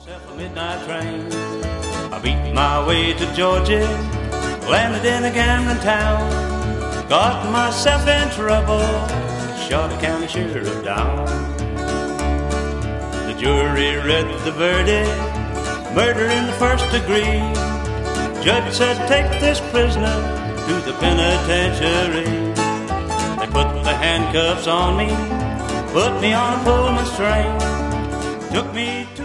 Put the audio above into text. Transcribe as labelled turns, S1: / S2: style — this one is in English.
S1: A midnight train. I beat my way to Georgia, landed in a gambling town, got myself in trouble, shot a county sheriff down. The jury read the verdict, murder in the first degree. Judge said, take this prisoner to the penitentiary. They put the handcuffs on me, put me on a Pullman train, took me to